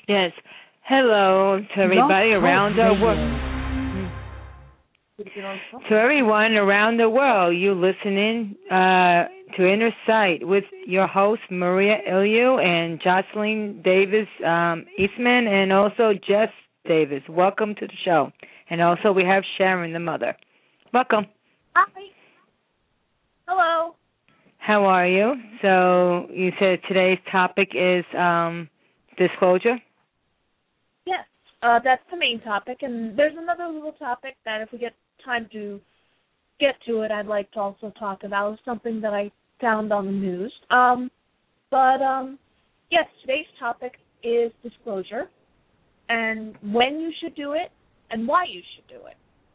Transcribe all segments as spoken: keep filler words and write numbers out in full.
Yes. Hello to everybody Blog around Talk the Radio. world. To everyone around the world, you listening uh, to Inner Sight with your host Maria Iliu and Jocelyn Davis um, Eastman, and also Jess Davis. Welcome to the show. And also we have Sharon, the mother. Welcome. Hi. Hello. How are you? So you said today's topic is um, disclosure? Yes, uh, that's the main topic, and there's another little topic that if we get time to get to it, I'd like to also talk about. It's something that I found on the news. Um, but, um, yes, today's topic is disclosure, and when you should do it, and why you should do it.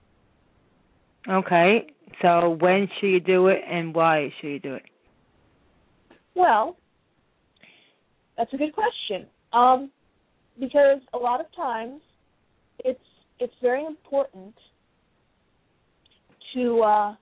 Okay, so when should you do it, and why should you do it? Well, that's a good question. Um, because a lot of times it's it's very important to uh,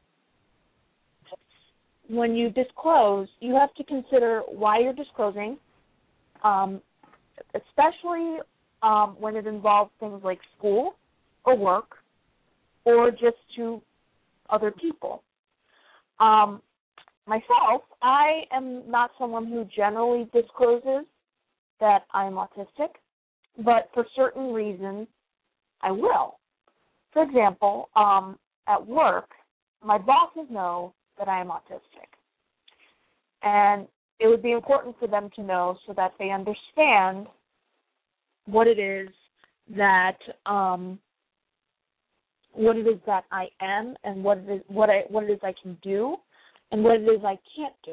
when you disclose, you have to consider why you're disclosing, um, especially um, when it involves things like school or work or just to other people. Um, myself, I am not someone who generally discloses that I'm autistic, but for certain reasons, I will. For example, um, at work, my bosses know that I am autistic. And it would be important for them to know so that they understand what it is that um, what it is that I am and what it is what I what it is I can do and what it is I can't do.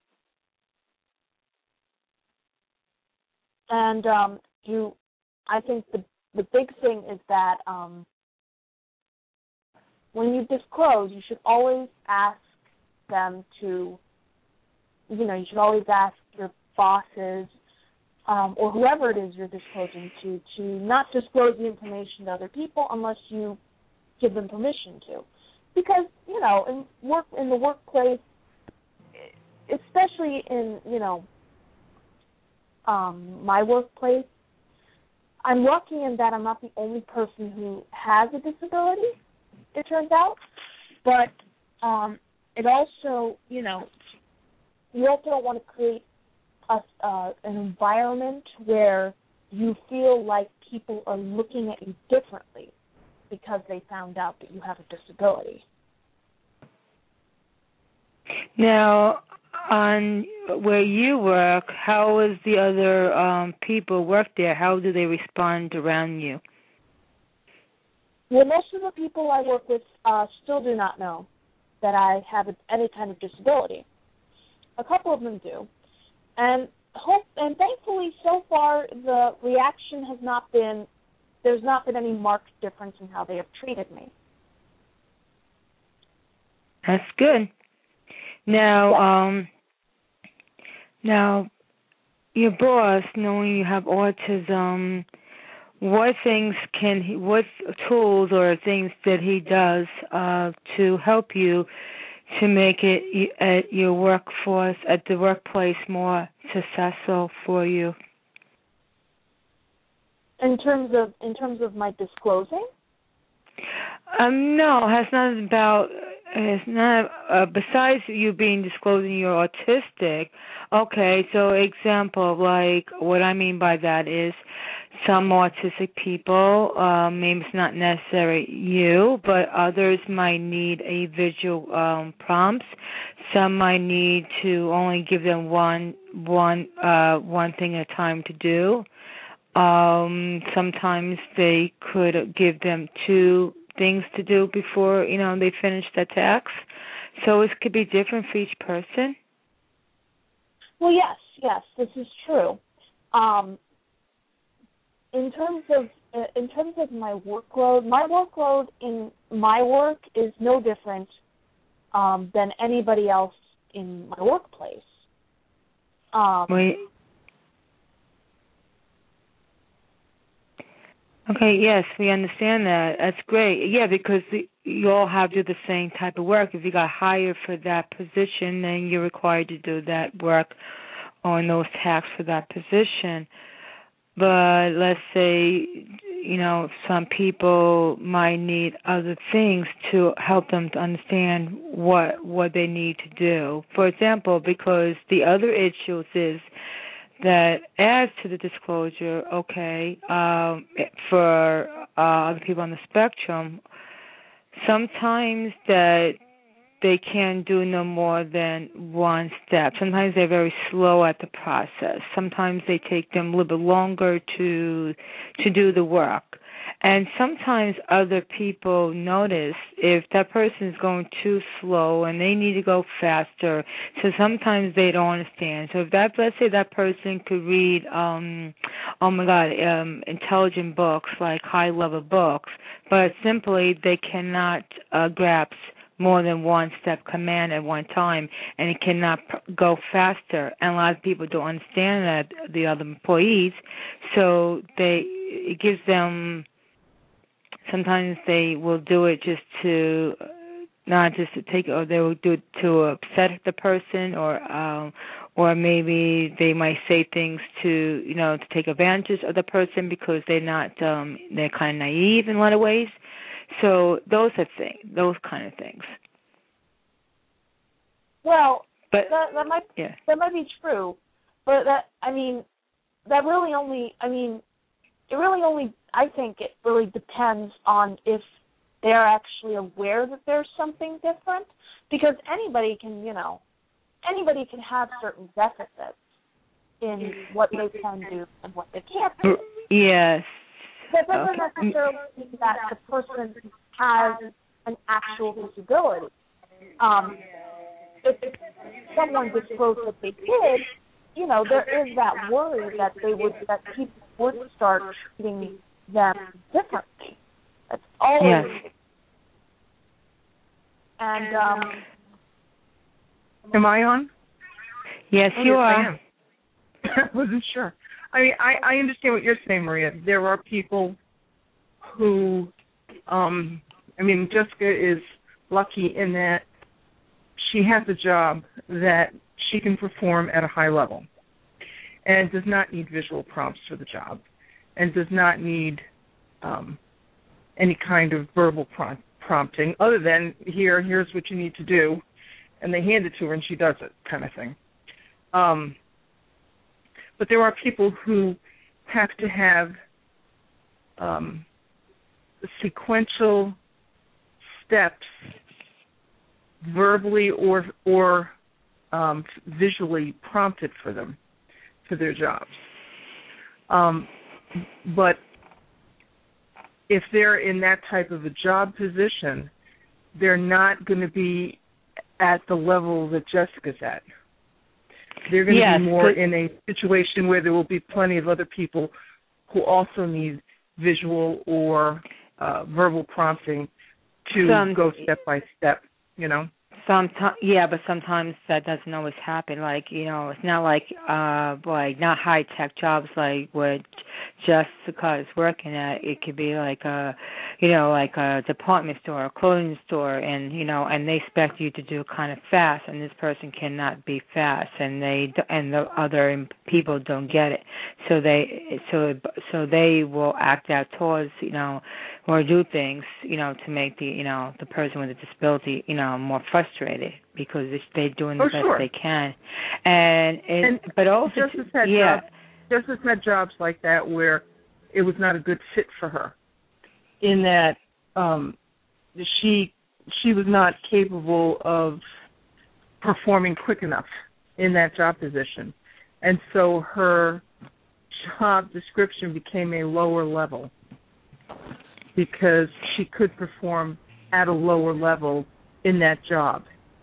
And um, you, I think the the big thing is that um, when you disclose, you should always ask them to, you know, you should always ask your bosses um, or whoever it is you're disclosing to, to not disclose the information to other people unless you give them permission to. Because, you know, in work in the workplace, especially in, you know, um, my workplace, I'm lucky in that I'm not the only person who has a disability, it turns out. But um, it also, you know, you also don't want to create a, uh, an environment where you feel like people are looking at you differently because they found out that you have a disability. Now, on where you work, how is the other um, people work there? How do they respond around you? Well, most of the people I work with uh, still do not know that I have a, any kind of disability. A couple of them do, and hope and thankfully, so far the reaction has not been. There's not been any marked difference in how they have treated me. That's good. Now, Yeah. um, now, your boss, knowing you have autism, what things can he, what tools or things that he does uh, to help you to make it at your workforce, at the workplace, more successful for you? In terms of in terms of my disclosing? Um, no, it has not about. It's not. Uh, besides you being disclosing you're autistic. Okay, so example, like what I mean by that is some autistic people, uh, maybe it's not necessarily you, but others might need a visual um, prompts. Some might need to only give them one one uh, one thing at a time to do. Um, sometimes they could give them two things to do before, you know, they finish the task. So it could be different for each person. Well, yes, yes, this is true. Um, in terms of uh, in terms of my workload, my workload in my work is no different um, than anybody else in my workplace. Um, Wait. Okay, yes, we understand that. That's great. Yeah, because the, you all have to do the same type of work. If you got hired for that position, then you're required to do that work on those tasks for that position. but let's say, you know, some people might need other things to help them to understand what what they need to do. For example, because the other issues is that adds to the disclosure, okay, um, for uh, other people on the spectrum, sometimes that they can do no more than one step. Sometimes they're very slow at the process. Sometimes they take them a little bit longer to to do the work. And sometimes other people notice if that person is going too slow and they need to go faster. So sometimes they don't understand. So if that, let's say that person could read, um, oh my God, um, intelligent books, like high-level books, but simply they cannot uh, grasp more than one step command at one time, and it cannot p- go faster. And a lot of people don't understand that, the other employees, so they it gives them. Sometimes they will do it just to not just to take, or they will do it to upset the person, or um, or maybe they might say things to you know to take advantage of the person because they're not um, they're kind of naive in a lot of ways. So those are things, those kind of things. Well, but that, that might yeah. that might be true, but that I mean, that really only I mean, it really only I think it really depends on if they're actually aware that there's something different, because anybody can you know anybody can have certain deficits in what they can do and what they can't do. Yes. That doesn't Okay. necessarily mean that the person has an actual disability. Um, if someone disclosed that they did, you know, there is that worry that they would that people would start treating them differently. That's always. Yes. And um, am I on? Yes, oh, you yes, are. I am. I wasn't sure. I mean, I, I understand what you're saying, Maria. There are people who, um, I mean, Jessica is lucky in that she has a job that she can perform at a high level and does not need visual prompts for the job and does not need um, any kind of verbal prompt, prompting other than, here, here's what you need to do, and they hand it to her and she does it kind of thing. Um But there are people who have to have um, sequential steps, verbally or or um, visually prompted for them for their jobs. Um, but if they're in that type of a job position, they're not going to be at the level that Jessica's at. They're going yes, to be more but, in a situation where there will be plenty of other people who also need visual or uh, verbal prompting to some, go step by step, you know? Sometimes, yeah, but sometimes that doesn't always happen. Like, you know, it's not like, uh, like not high tech jobs like what Jessica is working at. It could be like a, you know, like a department store, a clothing store, and you know, and they expect you to do kind of fast, and this person cannot be fast, and they and the other people don't get it, so they so so they will act out towards, you know, or do things, you know, to make the, you know, the person with a disability, you know, more frustrated because they're doing the oh, best sure. they can. And, it, and but also, Justice had yeah. jobs, Justice had jobs like that where it was not a good fit for her, in that um, she she was not capable of performing quick enough in that job position, and so her job description became a lower level, because she could perform at a lower level in that job.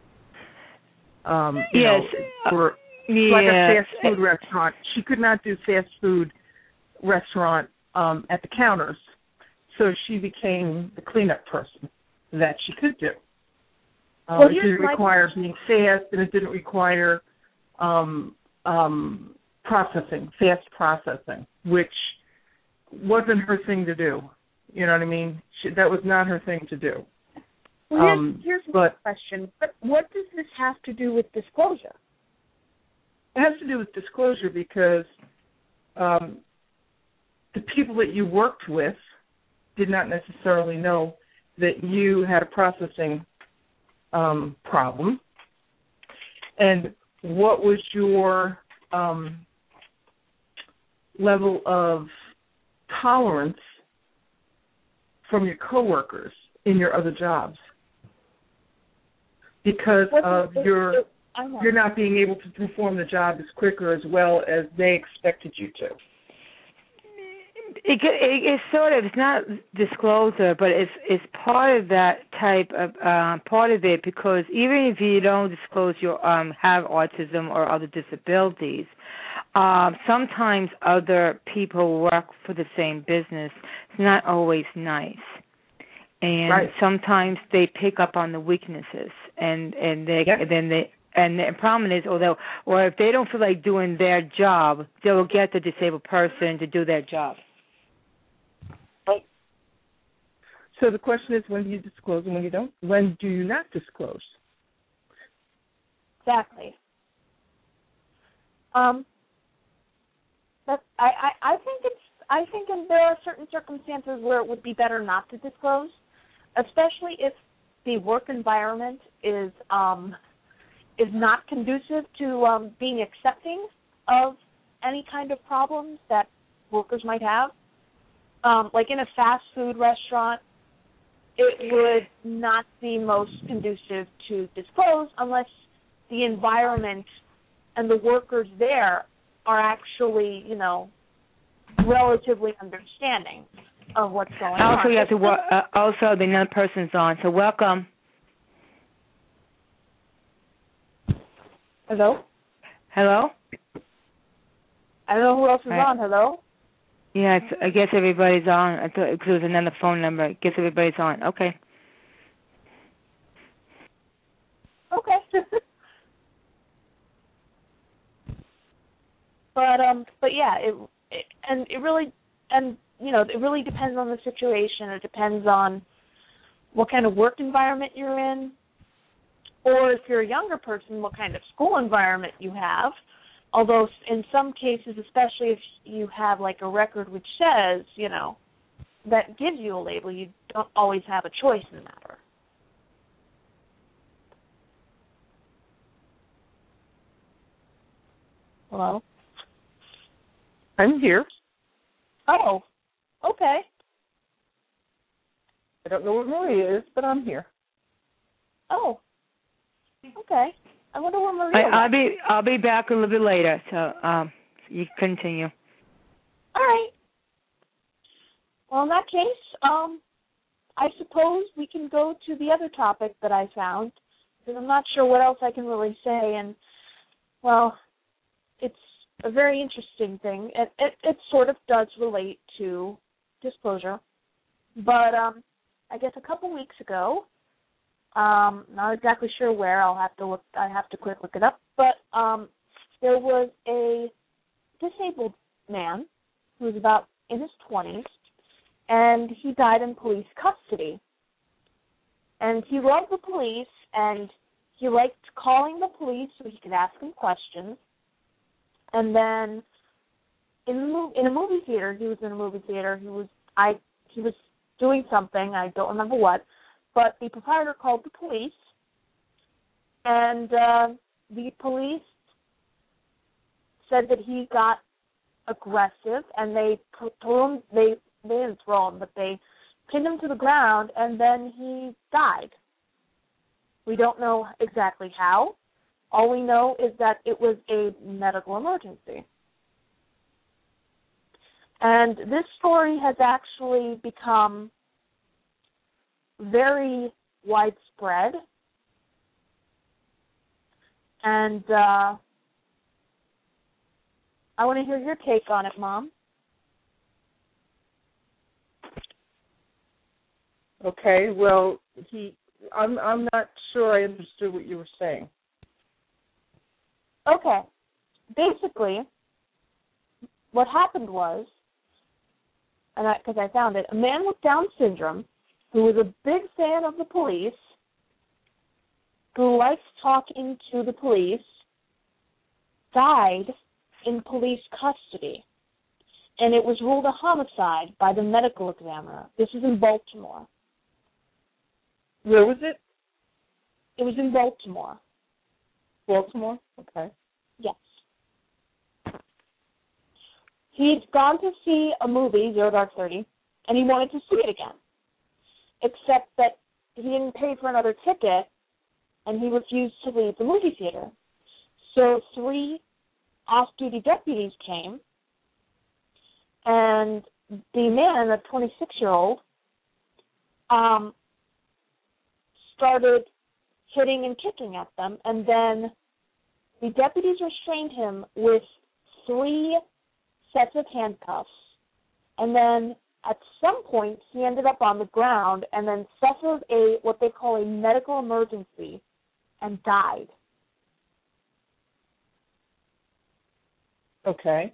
Um, you yes. know, for yeah. like a fast food restaurant, she could not do fast food restaurant um, at the counters, so she became the cleanup person that she could do. Uh, well, it didn't require being fast, and it didn't require um, um, processing, fast processing, which wasn't her thing to do. You know what I mean? She, that was not her thing to do. Well, here's, um, here's my but, question. But what does this have to do with disclosure? It has to do with disclosure because um, the people that you worked with did not necessarily know that you had a processing um, problem, and what was your um, level of tolerance from your coworkers in your other jobs because of your you're not being able to perform the job as quick or as well as they expected you to. It, it, it's sort of, it's not disclosure, but it's it's part of that type of uh, part of it, because even if you don't disclose you um, have autism or other disabilities, um, sometimes other people work for the same business. It's not always nice, and right. sometimes they pick up on the weaknesses, and and they yep. and then they. And the problem is, although, or if they don't feel like doing their job, they will get the disabled person to do their job. Right. So the question is, when do you disclose and when you don't? When do you not disclose? Exactly. Um. That's, I, I I think it's I think in, there are certain circumstances where it would be better not to disclose, especially if the work environment is um. is not conducive to um, being accepting of any kind of problems that workers might have. Um, like in a fast food restaurant, it would not be most conducive to disclose unless the environment and the workers there are actually, you know, relatively understanding of what's going also, on. You have to wo- uh, also, the another person's on, so welcome. Hello? Hello? I don't know who else is Right. on. Hello? Yeah, it's, I guess everybody's on. I thought because it was another phone number. I guess everybody's on. Okay. Okay. but um, but yeah, it, it and it really and you know it really depends on the situation. It depends on what kind of work environment you're in. Or if you're a younger person, what kind of school environment you have. Although in some cases, especially if you have like a record which says, you know, that gives you a label, you don't always have a choice in the matter. Hello? I'm here. Oh, okay. I don't know what Maria is, but I'm here. Oh. Okay. I wonder where Maria I, I'll be I'll be back a little bit later, so um, you continue. All right. Well, in that case, um, I suppose we can go to the other topic that I found, because I'm not sure what else I can really say, and well, it's a very interesting thing. It it, it sort of does relate to disclosure, but um, I guess a couple weeks ago. Um, not exactly sure where. I'll have to look. I have to quick look it up. But um, there was a disabled man who was about in his twenties, and he died in police custody. And he loved the police, and he liked calling the police so he could ask them questions. And then in in a movie theater, he was in a movie theater. He was I he was doing something. I don't remember what. But the proprietor called the police, and uh, the police said that he got aggressive, and they told him, they, they didn't throw him, but they pinned him to the ground, and then he died. We don't know exactly how. All we know is that it was a medical emergency. And this story has actually become very widespread, and uh, I want to hear your take on it, Mom. Okay, well, he, I'm, I'm not sure I understood what you were saying. Okay, basically, what happened was, and because I, I found it, a man with Down syndrome who was a big fan of the police, who liked talking to the police, died in police custody. and it was ruled a homicide by the medical examiner. This is in Baltimore. Where was it? It was in Baltimore. Baltimore? Okay. Yes. He'd gone to see a movie, Zero Dark Thirty, and he wanted to see it again, except that he didn't pay for another ticket, and he refused to leave the movie theater. So three off-duty deputies came, and the man, a twenty-six-year-old, um, started hitting and kicking at them, and then the deputies restrained him with three sets of handcuffs, and then at some point he ended up on the ground and then suffered a what they call a medical emergency and died. Okay.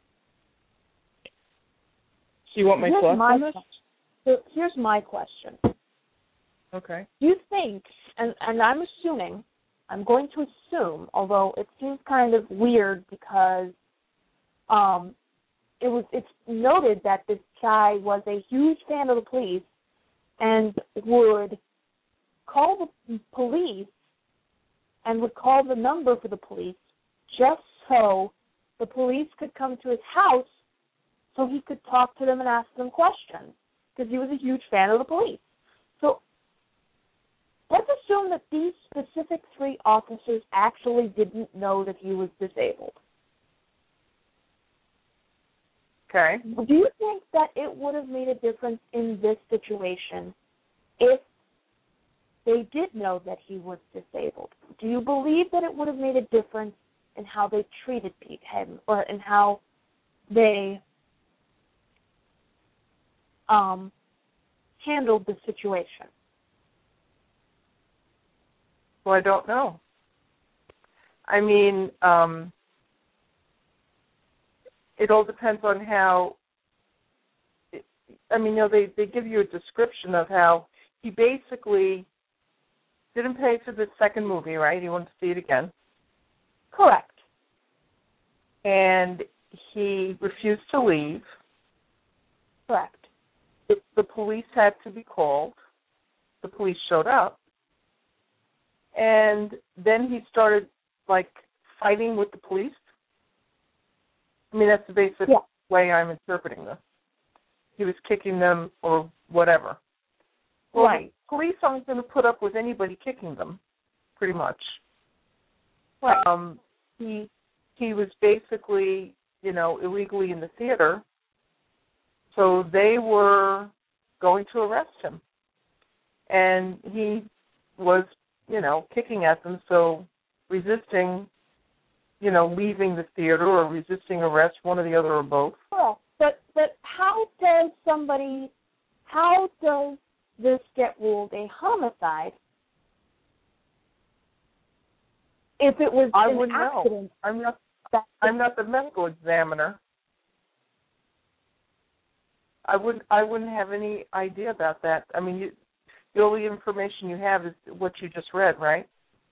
So you want my here's thoughts my on this? So here's my question. Okay. Do you think, and, and I'm assuming, I'm going to assume, although it seems kind of weird because um, it was it's noted that this guy was a huge fan of the police and would call the police and would call the number for the police just so the police could come to his house so he could talk to them and ask them questions because he was a huge fan of the police. So let's assume that these specific three officers actually didn't know that he was disabled. Okay. Do you think that it would have made a difference in this situation if they did know that he was disabled? Do you believe that it would have made a difference in how they treated him or in how they um, handled the situation? Well, I don't know. I mean, um, it all depends on how, I mean, you know, they, they give you a description of how he basically didn't pay for the second movie, right? He wanted to see it again. Correct. And he refused to leave. Correct. The, the police had to be called. The police showed up. And then he started, like, fighting with the police. I mean, that's the basic yeah. way I'm interpreting this. He was kicking them or whatever. Well, right. the police aren't going to put up with anybody kicking them, pretty much. Right. Um, he he was basically, you know, illegally in the theater, so they were going to arrest him. And he was, you know, kicking at them, so resisting, you know, leaving the theater or resisting arrest, one or the other or both. Well, but but how does somebody, how does this get ruled a homicide if it was I an wouldn't accident? know. I'm not. I'm not the medical examiner. I wouldn't. I wouldn't have any idea about that. I mean, you, the only information you have is what you just read, right?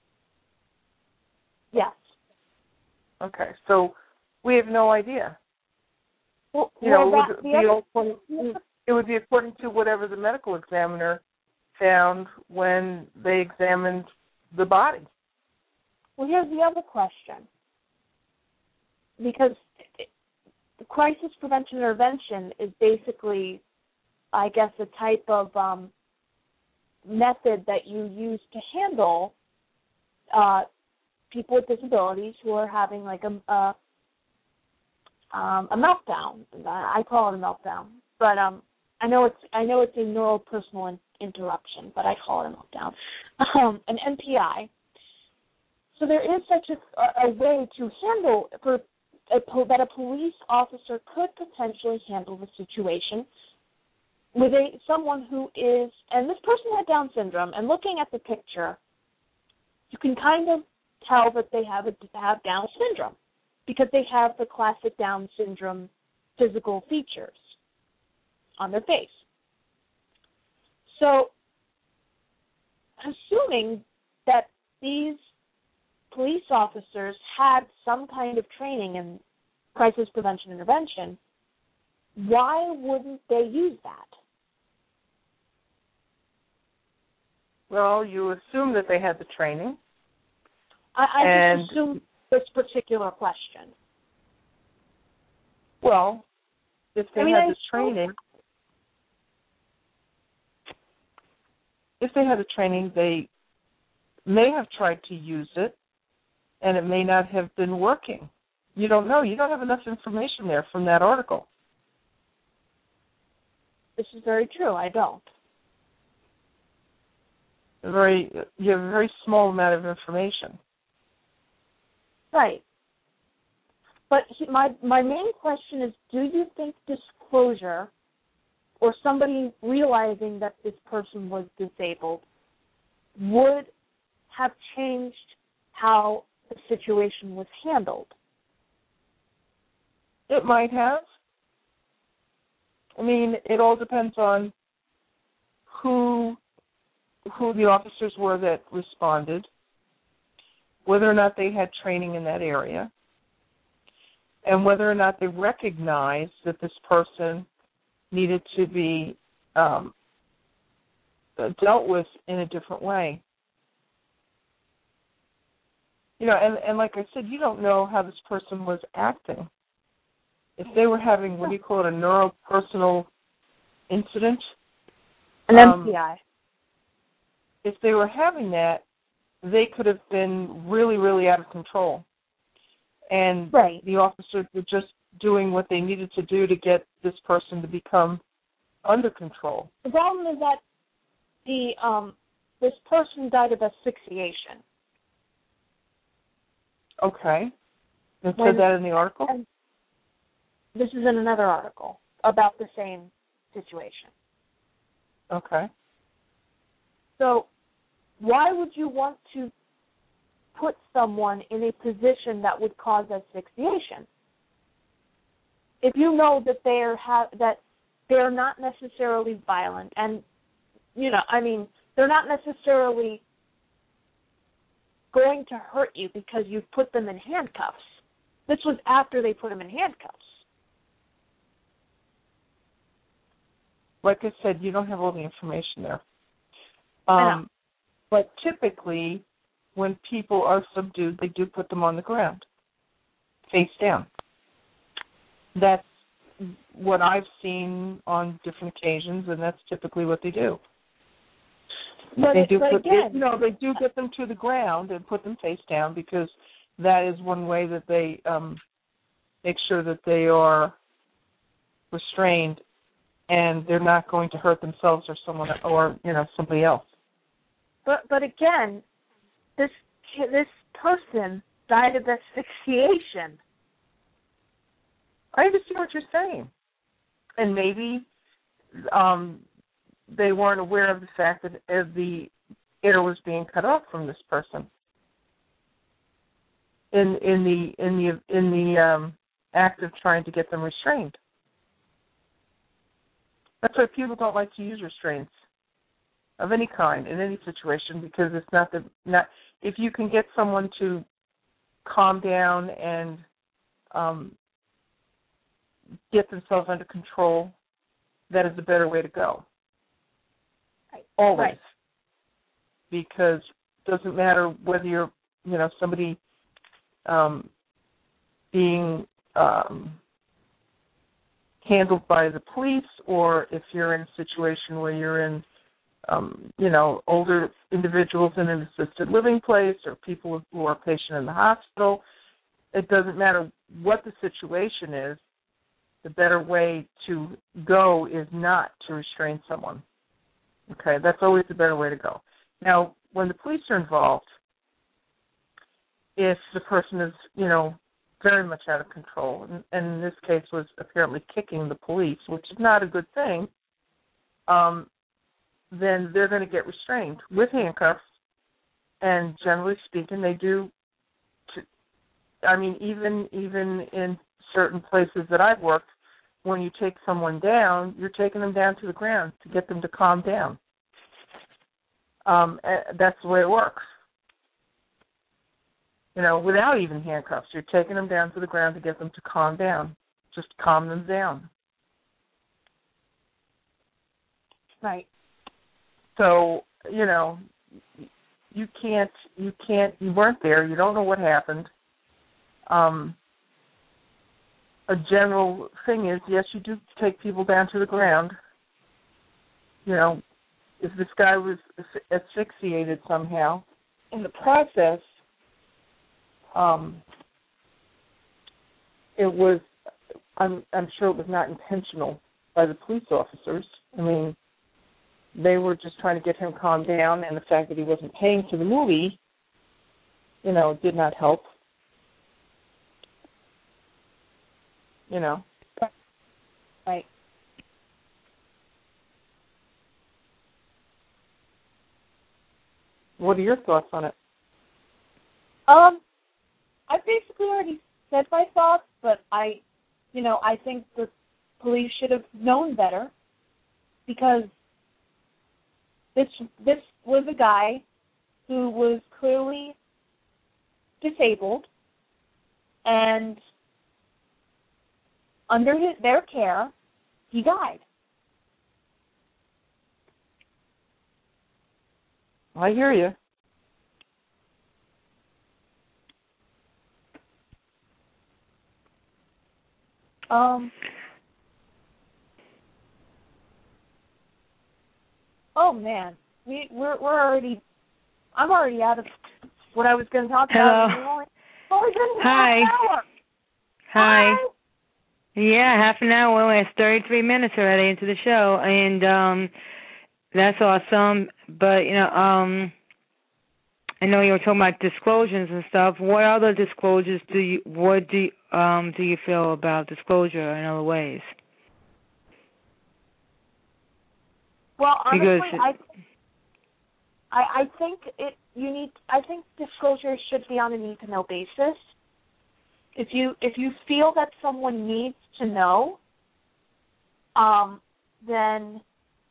Yes. Okay, so we have no idea. Well, you know, well, it, that, would be according, it would be according to whatever the medical examiner found when they examined the body. Well, here's the other question. Because crisis prevention intervention is basically, I guess, a type of um, method that you use to handle uh, people with disabilities who are having like a a, um, a meltdown. I call it a meltdown, but um, I know it's I know it's a neuropersonal in, interruption, but I call it a meltdown, um, an N P I. So there is such a, a way to handle for a, that a police officer could potentially handle the situation with a someone who is, and this person had Down syndrome, and looking at the picture, you can kind of tell that they have a, have Down syndrome because they have the classic Down syndrome physical features on their face. So, assuming that these police officers had some kind of training in crisis prevention intervention, why wouldn't they use that? Well, you assume that they had the training. I, I and, just assume this particular question. Well, if they I mean, had I the training, if they had the training, they may have tried to use it, and it may not have been working. You don't know. You don't have enough information there from that article. This is very true. I don't. A very, you have a very small amount of information. Right. But he, my my main question is, do you think disclosure or somebody realizing that this person was disabled would have changed how the situation was handled? It might have. I mean, it all depends on who who the officers were that responded, whether or not they had training in that area, and whether or not they recognized that this person needed to be um, dealt with in a different way. You know, and, and like I said, you don't know how this person was acting. If they were having, what do you call it, a neuropersonal incident? An um, M P I. If they were having that, they could have been really, really out of control. And right. the officers were just doing what they needed to do to get this person to become under control. The problem is that the um, this person died of asphyxiation. Okay. It When, said that in the article? This is in another article about the same situation. Okay. So why would you want to put someone in a position that would cause asphyxiation if you know that they're ha- that they're not necessarily violent, and you know, I mean, they're not necessarily going to hurt you because you've put them in handcuffs. This was after they put him in handcuffs. Like I said, you don't have all the information there. Um, but typically, when people are subdued, they do put them on the ground, face down. That's what I've seen on different occasions, and that's typically what they do. But, they do but put, again, they, you know, they do get them to the ground and put them face down because that is one way that they um, make sure that they are restrained and they're not going to hurt themselves or someone or you know somebody else. But but again, this this person died of asphyxiation. I understand what you're saying, and maybe um, they weren't aware of the fact that uh, the air was being cut off from this person in in the in the in the um, act of trying to get them restrained. That's why people don't like to use restraints of any kind in any situation because it's not the not if you can get someone to calm down and um, get themselves under control, that is a better way to go. Right. Always. Right. Because it doesn't matter whether you're, you know, somebody um, being um, handled by the police or if you're in a situation where you're in, um, you know, older individuals in an assisted living place or people who are patient in the hospital. It doesn't matter what the situation is. The better way to go is not to restrain someone. Okay, that's always the better way to go. Now, when the police are involved, if the person is, you know, very much out of control, and, and in this case was apparently kicking the police, which is not a good thing, um, then they're going to get restrained with handcuffs, and generally speaking, they do. To, I mean, even even in certain places that I've worked, when you take someone down, you're taking them down to the ground to get them to calm down. Um, that's the way it works. You know, without even handcuffs, you're taking them down to the ground to get them to calm down, just calm them down. Right. So, you know, you can't, you can't, you weren't there. You don't know what happened. Um, a general thing is, yes, you do take people down to the ground. You know, if this guy was asphyxiated somehow in the process, um, it was, I'm, I'm sure it was not intentional by the police officers. I mean, they were just trying to get him calmed down, and the fact that he wasn't paying for the movie, you know, did not help. You know. Right. What are your thoughts on it? Um, I basically already said my thoughts, but I, you know, I think the police should have known better, because this this was a guy who was clearly disabled, and under his, their care, he died. I hear you. Um. Oh man, we we're we're already. I'm already out of what I was going to talk Hello. about. It's only, it's only been Hi. half an hour. Hi. Hi. Yeah, half an hour. Well, it's thirty-three minutes already into the show, and um, that's awesome. But you know, um, I know you were talking about disclosures and stuff. What other disclosures do you? What do you, um do you feel about disclosure in other ways? Well, honestly, Because I, I I think it. You need. I think disclosure should be on a need to know basis. If you if you feel that someone needs to know, um, then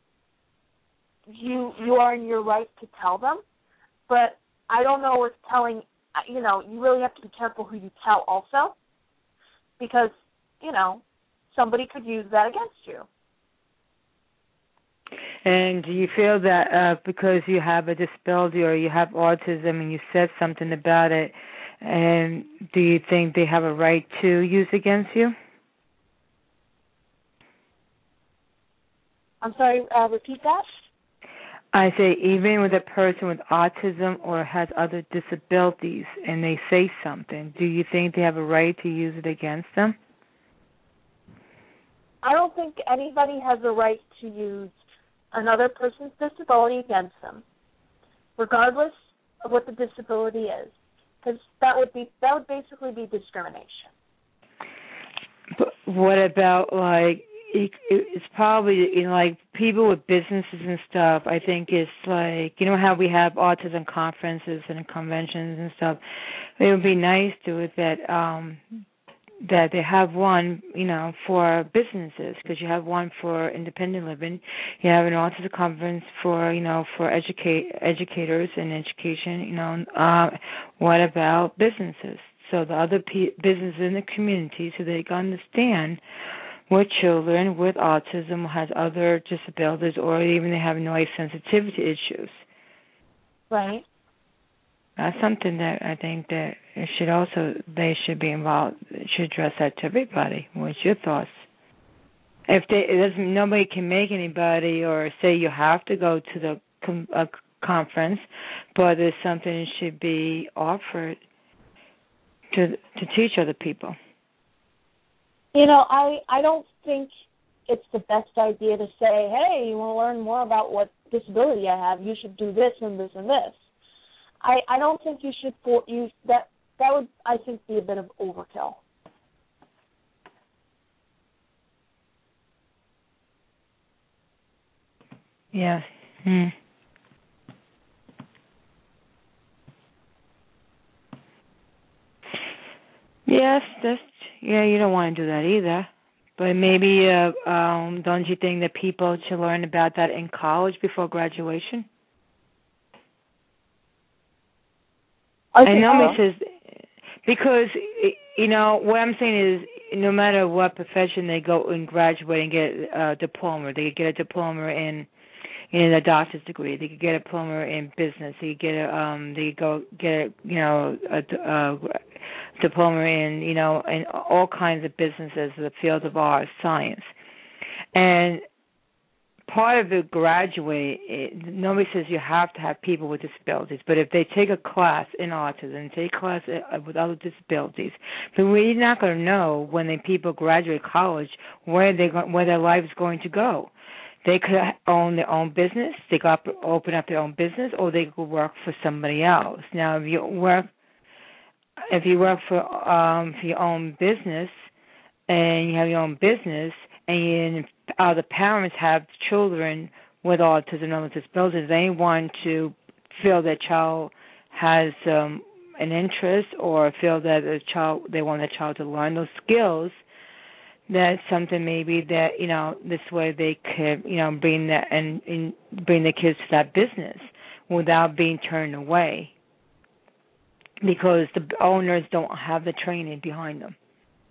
you you are in your right to tell them. But I don't know if telling. You know, you really have to be careful who you tell also, because you know somebody could use that against you. And do you feel that uh, because you have a disability or you have autism and you said something about it, and do you think they have a right to use against you? I'm sorry, uh, repeat that? I say even with a person with autism or has other disabilities and they say something, do you think they have a right to use it against them? I don't think anybody has a right to use another person's disability against them, regardless of what the disability is, because that would be that would basically be discrimination. But what about like it, it's probably you know like people with businesses and stuff. I think it's like you know how we have autism conferences and conventions and stuff. It would be nice to it that um that they have one, you know, for businesses, because you have one for independent living. You have an autism conference for, you know, for educate educators and education. You know, uh, what about businesses? So the other p- businesses in the community, so they can understand what children with autism has other disabilities, or even they have noise sensitivity issues. Right. That's something that I think that it should also, they should be involved, should address that to everybody. What's your thoughts? If they, it doesn't, nobody can make anybody or say you have to go to the com, uh, conference, but there's something that should be offered to to teach other people. You know, I, I don't think it's the best idea to say, hey, you want to learn more about what disability I have, you should do this and this and this. I, I don't think you should for, use that. That would, I think, be a bit of overkill. Yes. Hmm. Yes, that's yeah. You don't want to do that either. But maybe, uh, um, don't you think that people should learn about that in college before graduation? I, I know so. it says because you know what I'm saying is no matter what profession they go and graduate and get a diploma, they get a diploma in in a doctor's degree. They could get a diploma in business. They could get a um they could go get a, you know a, a diploma in you know in all kinds of businesses, the field of art, science, and part of the graduate, it, nobody says you have to have people with disabilities, but if they take a class in autism, take a class with other disabilities, then we're not going to know when the people graduate college where they where their life is going to go. They could own their own business, they could open up their own business, or they could work for somebody else. Now, if you work, if you work for um, for your own business, and you have your own business, and you, uh, the parents have children with autism and other disabilities, they want to feel their child has um, an interest or feel that the child they want their child to learn those skills. That's something maybe that you know this way they could you know bring that and, and bring the kids to that business without being turned away because the owners don't have the training behind them.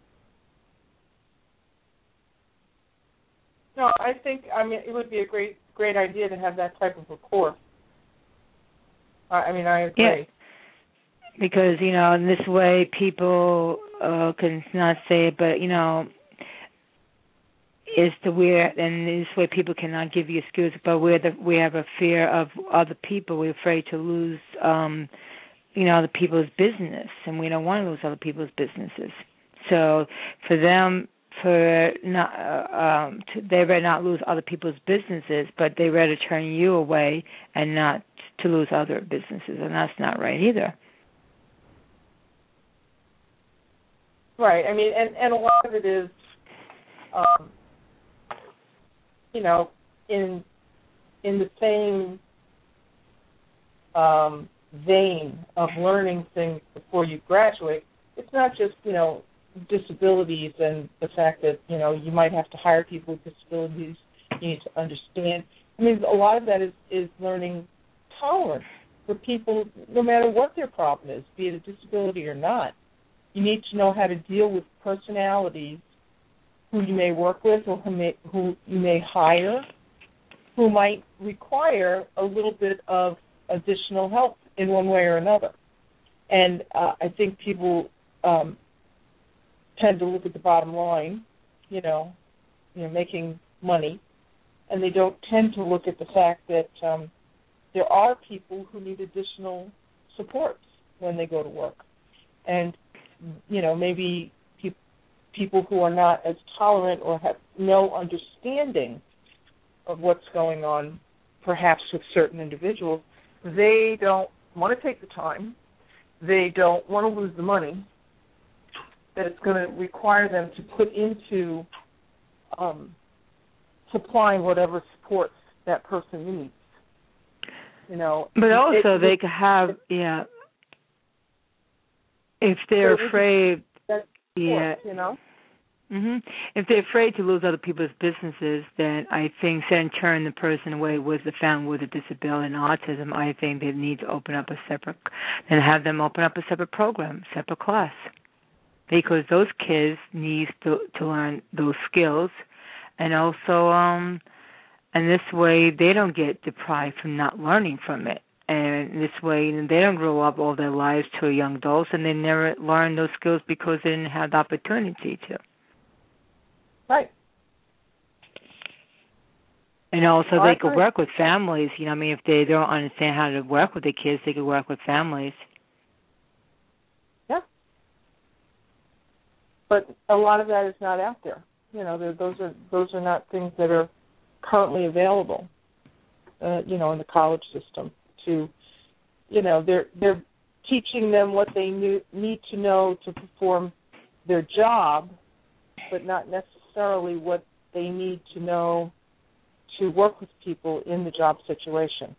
No, I think, I mean, it would be a great great idea to have that type of a course. Uh, I mean, I agree. Yeah. Because, you know, in this way people uh, can not say it, but, you know, is the weird, and this way people cannot give you excuses, but we're the, we have a fear of other people. We're afraid to lose, um, you know, other people's business, and we don't want to lose other people's businesses. So for them, for not, uh, um, to, they rather not lose other people's businesses, but they rather turn you away and not to lose other businesses, and that's not right either. Right. I mean, and, and a lot of it is, um, you know, in in the same um, vein of learning things before you graduate. It's not just, you know, disabilities and the fact that, you know, you might have to hire people with disabilities. You need to understand. I mean, a lot of that is, is learning tolerance for people, no matter what their problem is, be it a disability or not. You need to know how to deal with personalities who you may work with or who, may, who you may hire, who might require a little bit of additional help in one way or another. And uh, I think people um, tend to look at the bottom line, you know, you know, making money, and they don't tend to look at the fact that um, there are people who need additional supports when they go to work. And, you know, maybe pe- people who are not as tolerant or have no understanding of what's going on, perhaps with certain individuals, they don't want to take the time, they don't want to lose the money that it's going to require them to put into um, supplying whatever supports that person needs. You know, but also it, they it, could have, yeah, if they're so afraid, that's yeah, support, you know. Mm-hmm. If they're afraid to lose other people's businesses, then I think then turn the person away with the family with a disability and autism. I think they need to open up a separate, and have them open up a separate program, separate class, because those kids need to to learn those skills, and also, um, and this way they don't get deprived from not learning from it. And this way, they don't grow up all their lives to young adults, and they never learn those skills because they didn't have the opportunity to. Right. And also, well, they I could agree. work with families. You know, I mean, if they don't understand how to work with the kids, they could work with families. Yeah. But a lot of that is not out there. You know, those are those are not things that are currently available. Uh, you know, in the college system. To, you know, they're they're teaching them what they knew, need to know to perform their job, but not necessarily what they need to know to work with people in the job situation.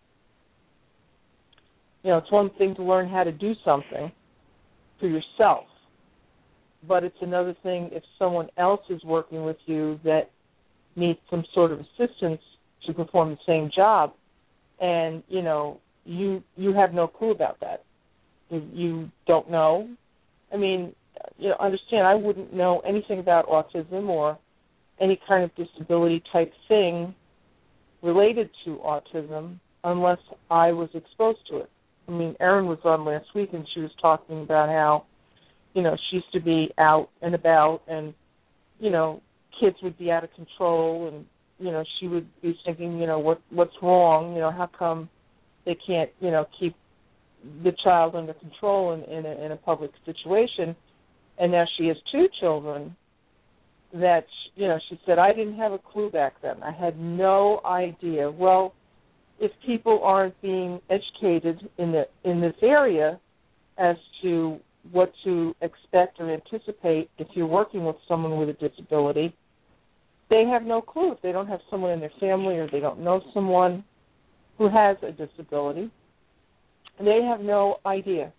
You know, it's one thing to learn how to do something for yourself, but it's another thing if someone else is working with you that needs some sort of assistance to perform the same job, and, you know, you you have no clue about that. You, you don't know. I mean, you know, understand, I wouldn't know anything about autism or any kind of disability type thing related to autism unless I was exposed to it. I mean, Erin was on last week, and she was talking about how, you know, she used to be out and about, and, you know, kids would be out of control, and, you know, she would be thinking, you know, what what's wrong? You know, how come they can't, you know, keep the child under control in, in, a, in a public situation? And now she has two children that, you know, she said, I didn't have a clue back then. I had no idea. Well, if people aren't being educated in the in this area as to what to expect or anticipate if you're working with someone with a disability, they have no clue. If they don't have someone in their family or they don't know someone who has a disability, they have no idea.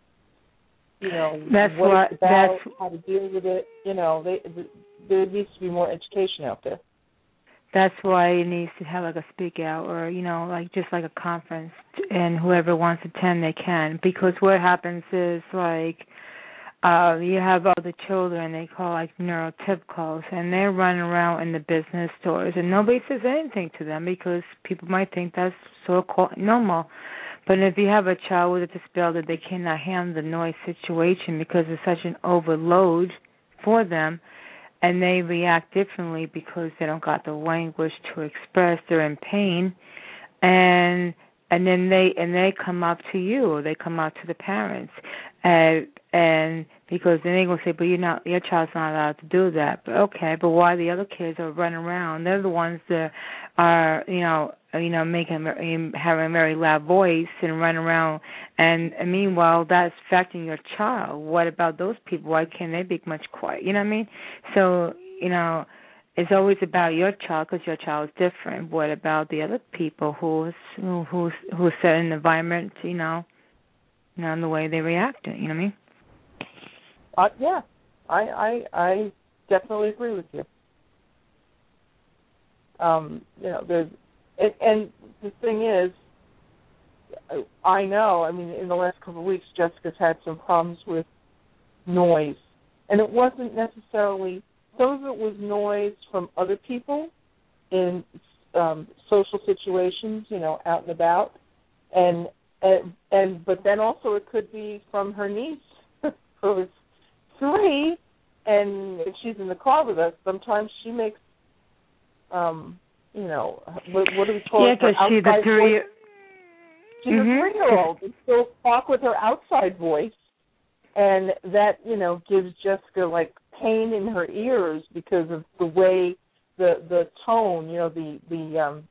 You know, that's what, what it's about, that's how to deal with it. You know, they, there needs to be more education out there. That's why it needs to have like a speak out, or, you know, like just like a conference, and whoever wants to attend, they can. Because what happens is, like, uh, you have all the children, they call like neurotypicals, and they're running around in the business stores, and nobody says anything to them because people might think that's so-called normal. But if you have a child with a disability, they cannot handle the noise situation because it's such an overload for them, and they react differently because they don't got the language to express they're in pain, and and then they and they come up to you, or they come out to the parents, and and because then they're gonna say, but you're not, your child's not allowed to do that. But okay, but why the other kids are running around? They're the ones that are, you know, you know, making having a very loud voice and running around, and, and meanwhile that's affecting your child. What about those people? Why can't they be much quiet? You know what I mean? So, you know, it's always about your child because your child is different. What about the other people who's who who's who's set in the environment? You know, you know, and the way they react. You know what I mean? Uh, yeah, I, I I definitely agree with you. Um, you know, there's, and, and the thing is, I know. I mean, in the last couple of weeks, Jessica's had some problems with noise, and it wasn't necessarily. Some of it was noise from other people in um, social situations, you know, out and about, and and, and but then also it could be from her niece, who's three, and if she's in the car with us, sometimes she makes, um, you know, what, what do we call yeah, it? Yeah, because she's a three. Voice. She's mm-hmm. a three-year-old, and she'll talk with her outside voice, and that, you know, gives Jessica like pain in her ears because of the way the the tone, you know, the the um,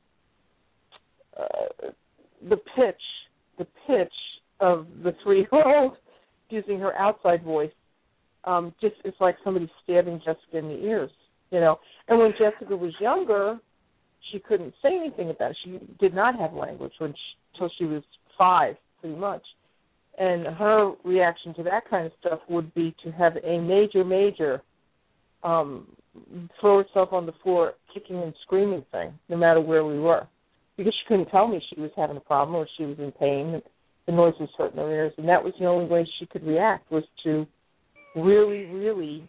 uh, the pitch, the pitch of the three-year-old using her outside voice. Um, just it's like somebody stabbing Jessica in the ears, you know. And when Jessica was younger, she couldn't say anything about it. She did not have language when she, until she was five, pretty much. And her reaction to that kind of stuff would be to have a major, major um, throw herself on the floor, kicking and screaming thing, no matter where we were, because she couldn't tell me she was having a problem or she was in pain. The noise was hurting her ears, and that was the only way she could react, was to really, really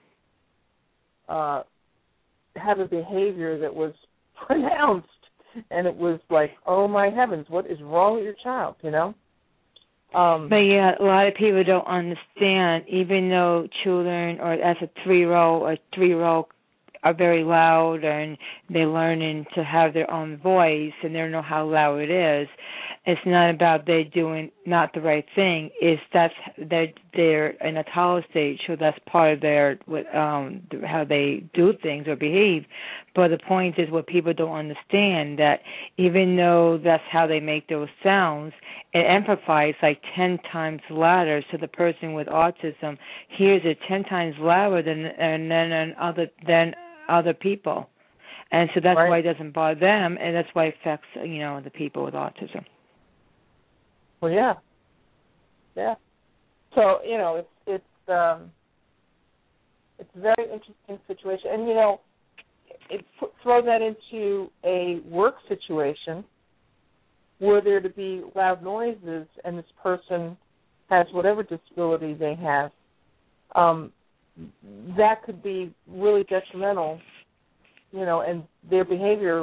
uh, have a behavior that was pronounced, and it was like, oh my heavens, what is wrong with your child, you know? Um, but yeah, a lot of people don't understand, even though children, or as a three-year-old or three-year-old, are very loud and they're learning to have their own voice and they don't know how loud it is. It's not about they doing not the right thing. It's that's they're, they're in a toddler stage, so that's part of their um, how they do things or behave. But the point is, what people don't understand, that even though that's how they make those sounds, it amplifies like ten times louder. So the person with autism hears it ten times louder than and then and other than other people, and so that's right. why it doesn't bother them, and that's why it affects, you know, the people with autism. Well, yeah, yeah. So you know, it's it's um, it's a very interesting situation, and you know, it, throw that into a work situation. Were there to be loud noises, and this person has whatever disability they have, um, that could be really detrimental, you know, and their behavior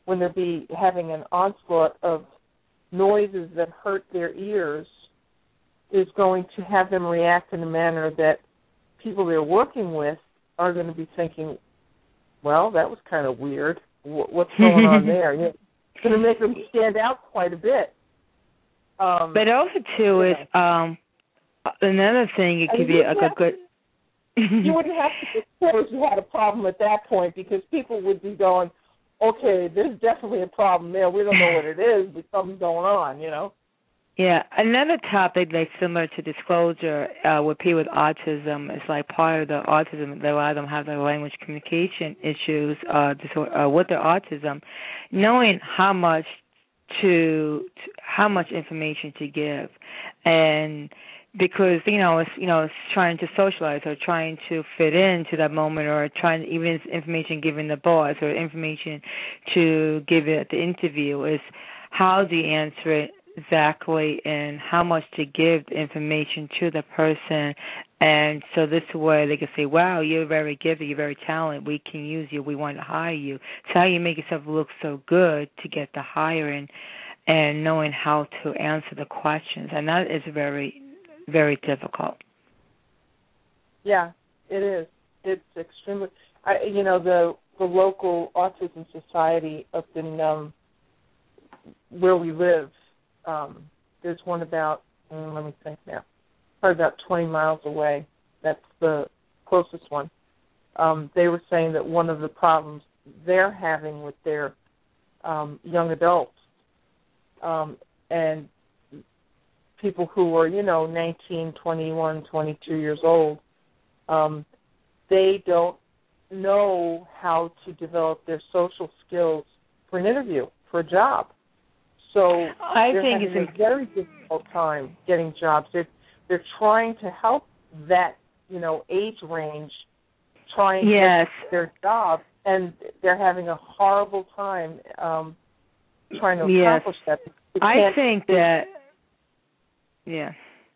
when they'll be having an onslaught of noises that hurt their ears, is going to have them react in a manner that people they're working with are going to be thinking, well, that was kind of weird. What's going on there? It's going to make them stand out quite a bit. Um, but also, too, is um, another thing, it could be like a good... You wouldn't have to disclose you had a problem at that point, because people would be going, okay, there's definitely a problem there. We don't know what it is, but something's going on, you know? Yeah, another topic that's similar to disclosure uh, with people with autism is like part of the autism, a lot of them have their language communication issues uh, disorder, uh, with their autism, knowing how much to, to how much information to give, and because you know it's you know it's trying to socialize or trying to fit into that moment, or trying even information given the boss or information to give it at the interview, is how do you answer it exactly and how much to give the information to the person. And so this way they can say, wow, you're very gifted, you're very talented, we can use you, we want to hire you. So how you make yourself look so good to get the hiring, and knowing how to answer the questions. And that is very, very difficult. Yeah, it is. It's extremely, I, you know, the, the local autism society up in um, where we live, Um, there's one about, mm, let me think now, probably about twenty miles away. That's the closest one. Um, they were saying that one of the problems they're having with their um, young adults um, and people who are, you know, nineteen, twenty-one, twenty-two years old, um, they don't know how to develop their social skills for an interview, for a job. So I they're think having it's a very difficult time getting jobs. They're, they're trying to help that, you know, age range, trying yes. to get their job, and they're having a horrible time um, trying to yes. accomplish that. I think that, yeah,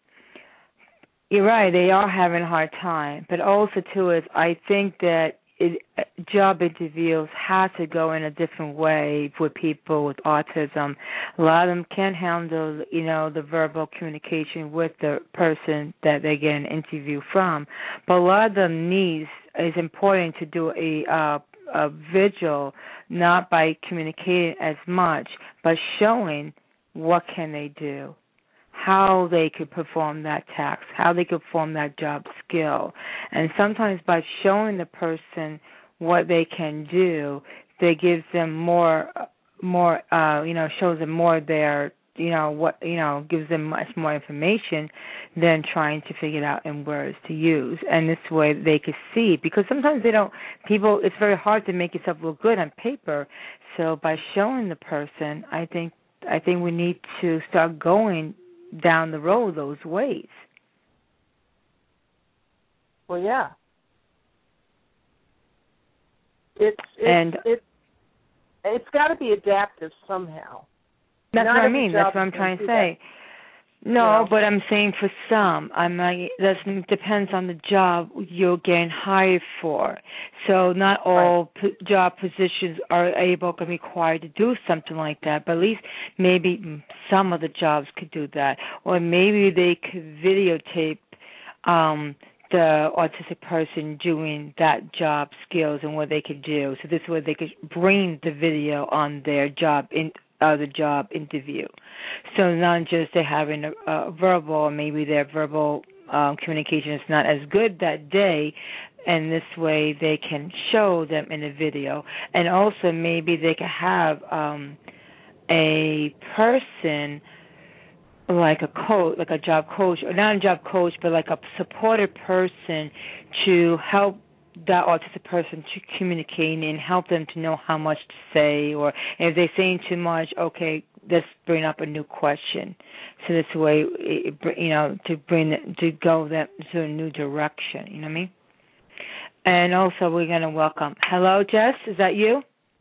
you're right, they are having a hard time. But also, too, is I think that It, job interviews have to go in a different way with people with autism. A lot of them can't handle, you know, the verbal communication with the person that they get an interview from. But a lot of them needs, it's important to do a, uh, a visual, not by communicating as much, but showing what can they do, how they could perform that task, how they could perform that job skill. And sometimes by showing the person what they can do, they gives them more, more, uh, you know, shows them more their, you know, what, you know, gives them much more information than trying to figure it out in words to use. And this way they could see, because sometimes they don't, people, it's very hard to make yourself look good on paper. So by showing the person, I think, I think we need to start going down the road those ways. Well, yeah. It's, it's and it's it's got to be adaptive somehow. That's Not what I every mean. That's job what I'm can trying to do say. that. No, You know? but I'm saying for some, I'm like, that depends on the job you're getting hired for. So not all Right. p- job positions are able to be required to do something like that, but at least maybe some of the jobs could do that. Or maybe they could videotape um, the autistic person doing that job skills and what they could do. So this way they could bring the video on their job in uh, the job interview. So not just they having a, a verbal, or maybe their verbal um, communication is not as good that day, and this way they can show them in a video. And also maybe they can have um, a person like a coach, like a job coach, or not a job coach, but like a supportive person to help that autistic person to communicate and help them to know how much to say, or if they're saying too much, okay, let's bring up a new question. So this way, it, you know, to bring it, to go them to a new direction. You know what I mean? And also, we're going to welcome. Hello, Jess. Is that you?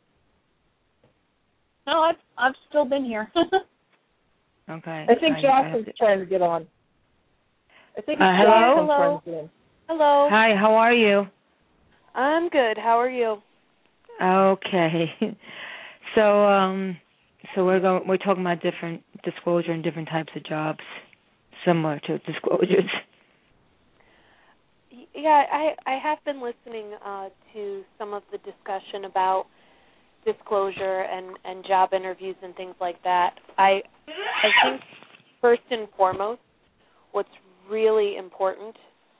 No, I've I've still been here. Okay. I think I, Jocelyn's I to... trying to get on. I think it's uh, hello? Jocelyn trying to get in. Hello. Hi. How are you? I'm good. How are you? Okay. So, um, so we're going. We're talking about different disclosure and different types of jobs, similar to disclosures. Yeah, I I have been listening uh, to some of the discussion about disclosure and, and job interviews and things like that. I I think first and foremost, what's really important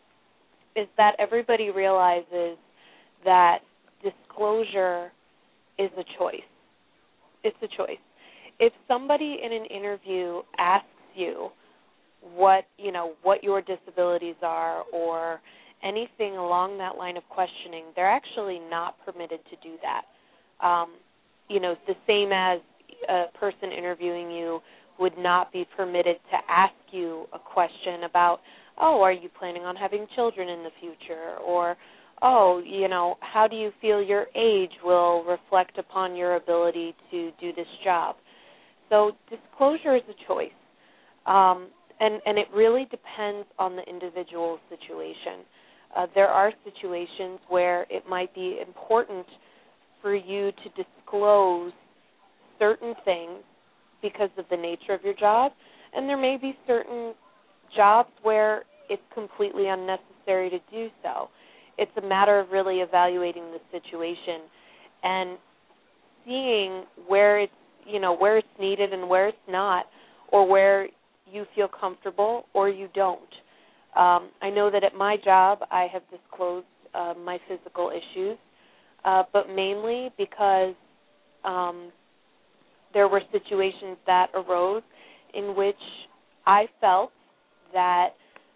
is that everybody realizes that disclosure is a choice. It's a choice. If somebody in an interview asks you what, you know, what your disabilities are or anything along that line of questioning, they're actually not permitted to do that. Um, you know, the same as a person interviewing you would not be permitted to ask you a question about, oh, are you planning on having children in the future? Or, oh, you know, how do you feel your age will reflect upon your ability to do this job? So disclosure is a choice, um, and, and it really depends on the individual situation. Uh, there are situations where it might be important for you to disclose certain things because of the nature of your job, and there may be certain jobs where it's completely unnecessary to do so. It's a matter of really evaluating the situation and seeing where it's, you know, where it's needed and where it's not, or where you feel comfortable or you don't. Um, I know that at my job I have disclosed uh, my physical issues, uh, but mainly because um, there were situations that arose in which I felt that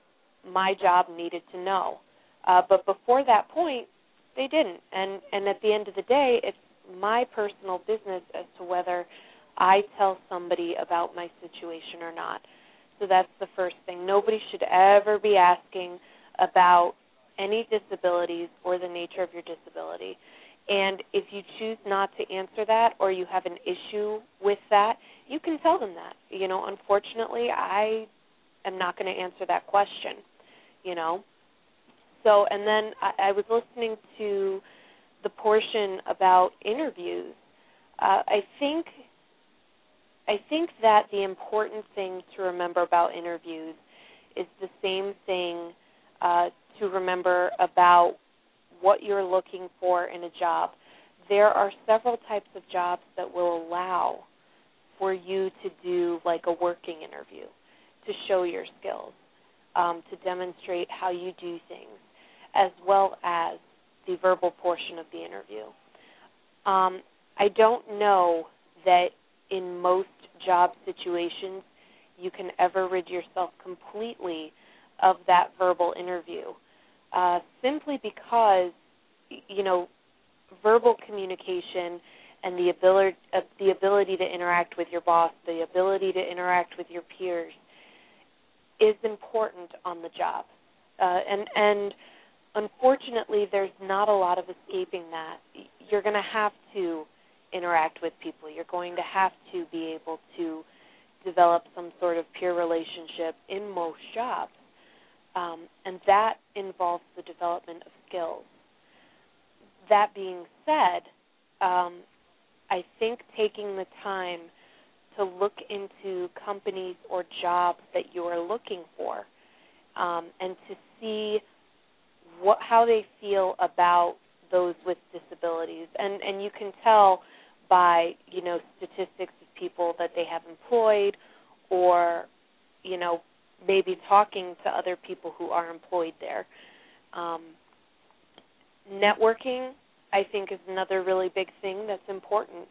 my job needed to know. Uh, but before that point, they didn't. And, and at the end of the day, it's my personal business as to whether I tell somebody about my situation or not. So that's the first thing. Nobody should ever be asking about any disabilities or the nature of your disability. And if you choose not to answer that or you have an issue with that, you can tell them that. You know, unfortunately, I am not going to answer that question, you know. So, and then I, I was listening to the portion about interviews. Uh, I think I think that the important thing to remember about interviews is the same thing uh, to remember about what you're looking for in a job. There are several types of jobs that will allow for you to do like a working interview, to show your skills, um, to demonstrate how you do things, as well as the verbal portion of the interview. Um, I don't know that in most job situations you can ever rid yourself completely of that verbal interview, uh, simply because, you know, verbal communication and the ability, uh, the ability to interact with your boss, the ability to interact with your peers is important on the job. Uh, and, and unfortunately, there's not a lot of escaping that. You're going to have to interact with people. You're going to have to be able to develop some sort of peer relationship in most jobs. Um, and that involves the development of skills. That being said, um, I think taking the time to look into companies or jobs that you are looking for um, and to see what, how they feel about those with disabilities. And, and you can tell by, you know, statistics of people that they have employed or, you know, maybe talking to other people who are employed there. Um, networking, I think, is another really big thing that's important.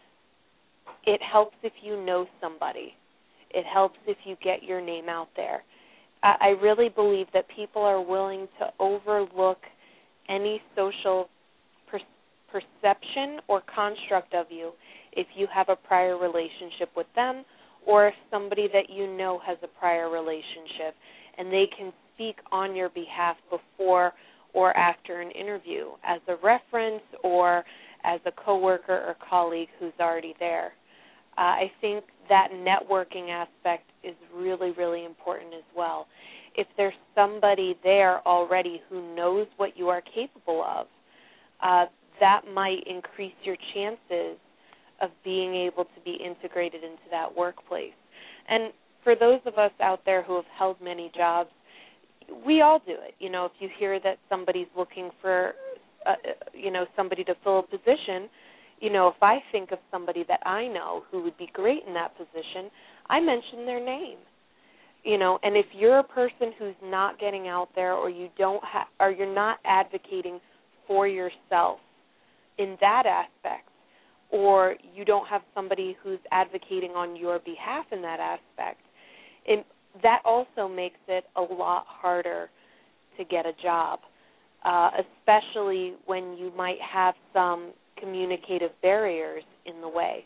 It helps if you know somebody. It helps if you get your name out there. I, I really believe that people are willing to overlook any social per- perception or construct of you if you have a prior relationship with them, or if somebody that you know has a prior relationship and they can speak on your behalf before or after an interview as a reference or as a coworker or colleague who's already there. Uh, I think that networking aspect is really, really important as well. If there's somebody there already who knows what you are capable of, uh, that might increase your chances of being able to be integrated into that workplace. And for those of us out there who have held many jobs, we all do it. You know, if you hear that somebody's looking for, uh, you know, somebody to fill a position, you know, if I think of somebody that I know who would be great in that position, I mention their name. You know, and if you're a person who's not getting out there, or you don't ha- or you're not advocating for yourself in that aspect, or you don't have somebody who's advocating on your behalf in that aspect, it, that also makes it a lot harder to get a job, uh, especially when you might have some communicative barriers in the way.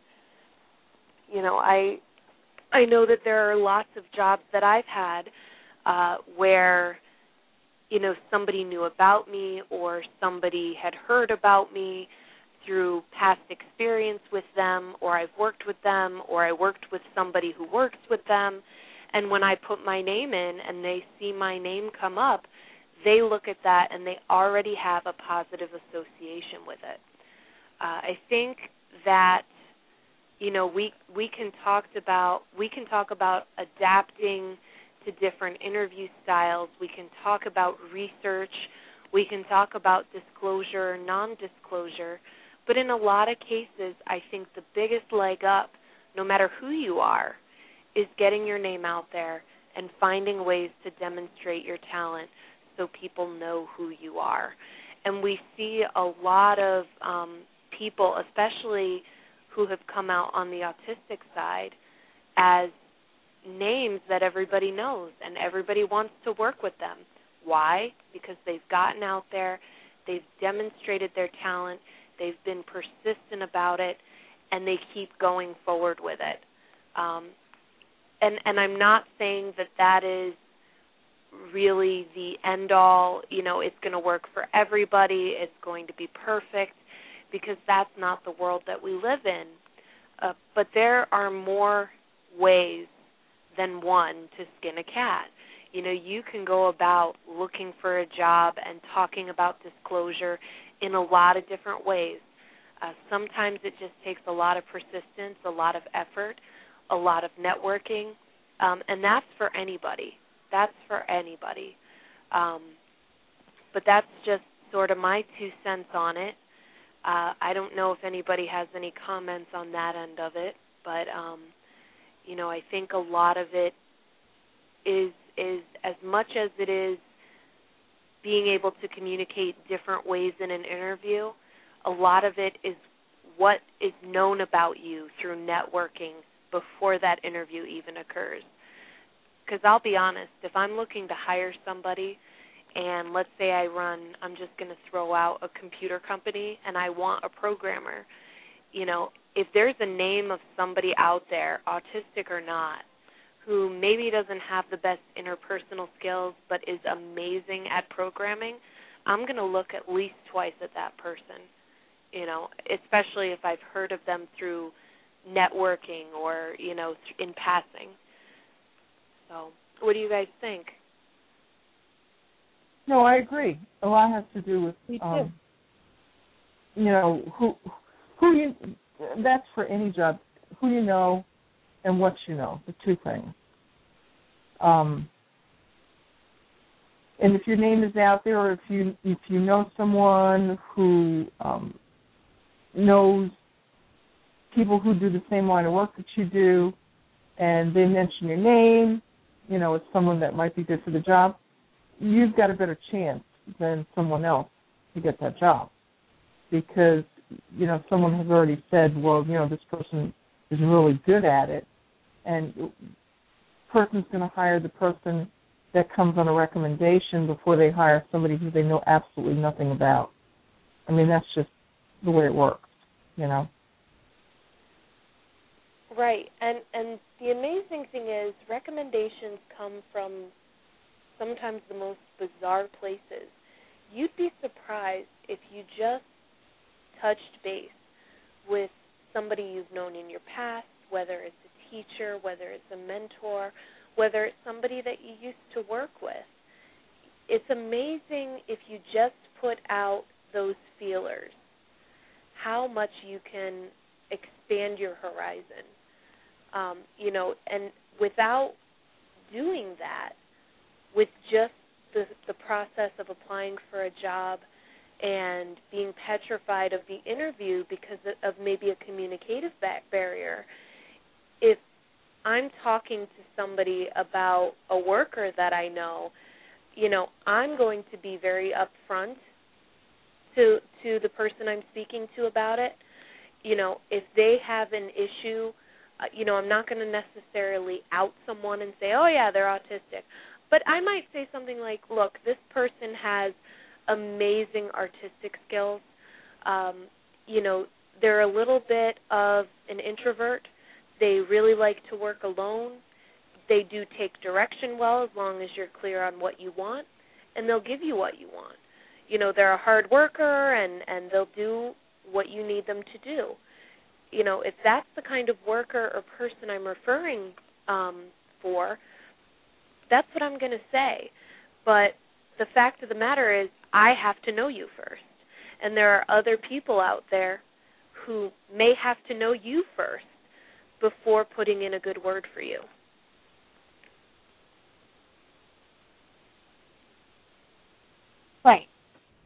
You know, I I know that there are lots of jobs that I've had uh, where, you know, somebody knew about me, or somebody had heard about me through past experience with them, or I've worked with them, or I worked with somebody who works with them, and when I put my name in and they see my name come up, they look at that and they already have a positive association with it. Uh, I think that, you know, we we can talk about we can talk about adapting to different interview styles. We can talk about research. We can talk about disclosure, non-disclosure. But in a lot of cases, I think the biggest leg up, no matter who you are, is getting your name out there and finding ways to demonstrate your talent so people know who you are. And we see a lot of um, people, especially who have come out on the autistic side, as names that everybody knows and everybody wants to work with them. Why? Because they've gotten out there, they've demonstrated their talent, they've been persistent about it, and they keep going forward with it. Um, and, and I'm not saying that that is really the end-all, you know, it's going to work for everybody, it's going to be perfect, because that's not the world that we live in. Uh, but there are more ways than one to skin a cat. You know, you can go about looking for a job and talking about disclosure in a lot of different ways. Uh, sometimes it just takes a lot of persistence, a lot of effort, a lot of networking, um, and that's for anybody. That's for anybody. Um, but that's just sort of my two cents on it. Uh, I don't know if anybody has any comments on that end of it, but, um, you know, I think a lot of it is, is as much as it is being able to communicate different ways in an interview, a lot of it is what is known about you through networking before that interview even occurs. Because I'll be honest, if I'm looking to hire somebody, and let's say I run, I'm just going to throw out a computer company, and I want a programmer, you know, if there's a name of somebody out there, autistic or not, who maybe doesn't have the best interpersonal skills but is amazing at programming, I'm going to look at least twice at that person, you know, especially if I've heard of them through networking or, you know, in passing. So what do you guys think? No, I agree. A lot has to do with, um, you know, who who you. That's for any job. Who you know, and what you know. The two things. Um, and if your name is out there, or if you if you know someone who um, knows people who do the same line of work that you do, and they mention your name, you know, as someone that might be good for the job, you've got a better chance than someone else to get that job, because, you know, someone has already said, well, you know, this person is really good at it, and the person's going to hire the person that comes on a recommendation before they hire somebody who they know absolutely nothing about. I mean, that's just the way it works, you know. Right, and and the amazing thing is recommendations come from sometimes the most bizarre places. You'd be surprised if you just touched base with somebody you've known in your past, whether it's a teacher, whether it's a mentor, whether it's somebody that you used to work with. It's amazing if you just put out those feelers, how much you can expect expand your horizon. Um, you know, and without doing that, with just the, the process of applying for a job and being petrified of the interview because of maybe a communicative barrier, if I'm talking to somebody about a worker that I know, you know, I'm going to be very upfront to to the person I'm speaking to about it. You know, if they have an issue, uh, you know, I'm not going to necessarily out someone and say, oh, yeah, they're autistic. But I might say something like, look, this person has amazing artistic skills. Um, you know, they're a little bit of an introvert. They really like to work alone. They do take direction well as long as you're clear on what you want, and they'll give you what you want. You know, they're a hard worker, and, and they'll do what you need them to do. You know, if that's the kind of worker or person I'm referring um, for, that's what I'm going to say. But the fact of the matter is I have to know you first, and there are other people out there who may have to know you first before putting in a good word for you. Right.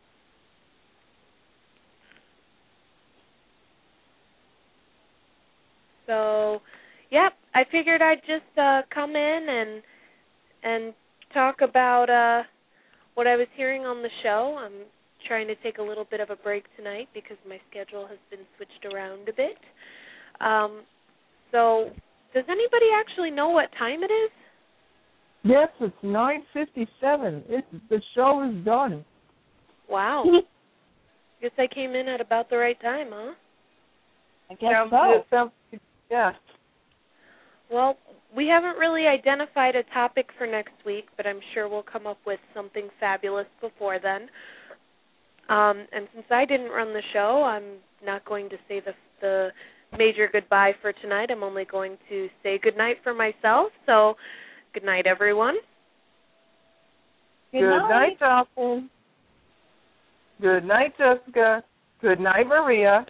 So, yep, I figured I'd just uh, come in and and talk about uh, what I was hearing on the show. I'm trying to take a little bit of a break tonight because my schedule has been switched around a bit. Um, so, does anybody actually know what time it is? Yes, it's nine fifty-seven. It's, the show is done. Wow. Guess I came in at about the right time, huh? I guess sounds, so. Sounds, yeah. Well, we haven't really identified a topic for next week, but I'm sure we'll come up with something fabulous before then. Um, and since I didn't run the show, I'm not going to say the, the major goodbye for tonight. I'm only going to say goodnight for myself. So, good night, everyone. Good, Good night, night, Jocelyn. Good night, Jessica. Good night, Maria.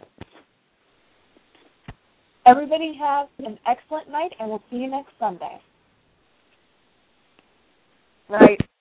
Everybody have an excellent night, and we'll see you next Sunday. Night.